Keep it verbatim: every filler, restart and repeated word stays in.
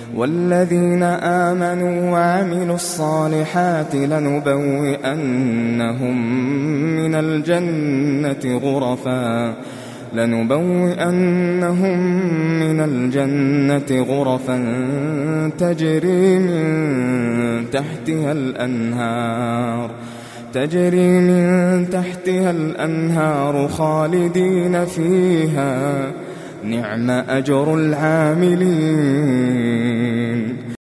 والذين آمنوا وعملوا الصالحات لنبوئنهم من الجنة غرفا لنبوئنهم من الجنة غرفا تجري من تحتها الأنهار تجري من تحتها الأنهار خالدين فيها نعم أجر العاملين